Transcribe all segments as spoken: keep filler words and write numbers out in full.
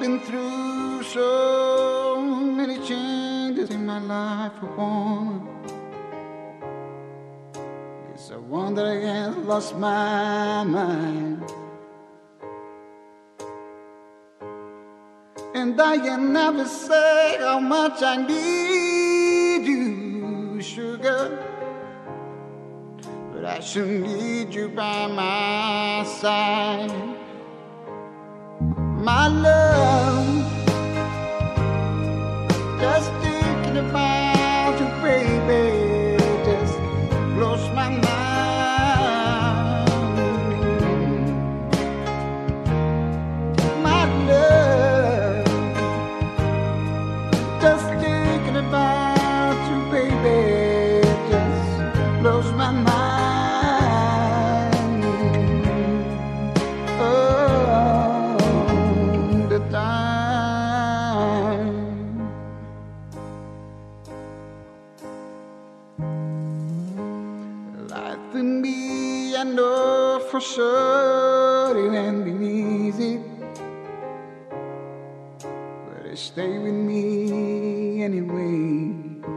been through so many changes in my life for one. It's a wonder I ain't lost my mind. And I can never say how much I need you, sugar. But I sure need you by my side. My love, just thinking about you, baby, just blows my mind. My love, just thinking about you, baby, just blows my mind. Life with me, I know for sure it ain't been easy, but it stay with me anyway.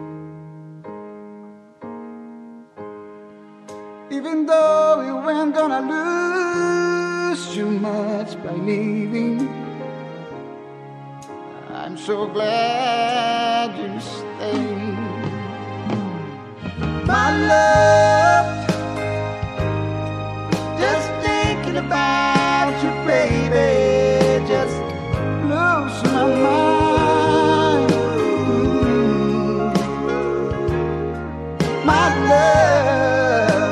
Even though you ain't gonna lose too much by leaving, I'm so glad you stayed. My love, just thinking about you, baby, just blows my mind. My love,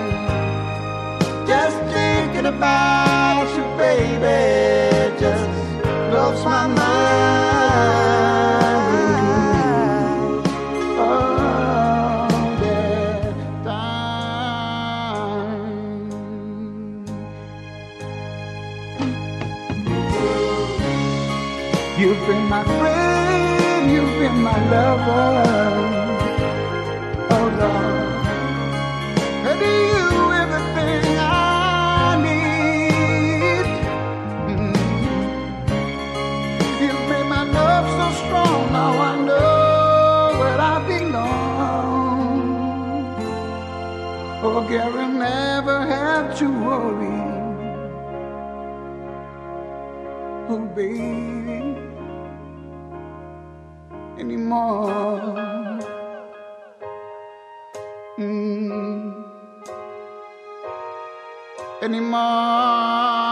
just thinking about you, baby, just blows my mind. You've been my friend, you've been my lover, oh Lord. And you everything I need. Mm-hmm. You've made my love so strong, now I know where I belong. Oh, Gary never had to worry. Oh, baby, anymore. Mm. Anymore.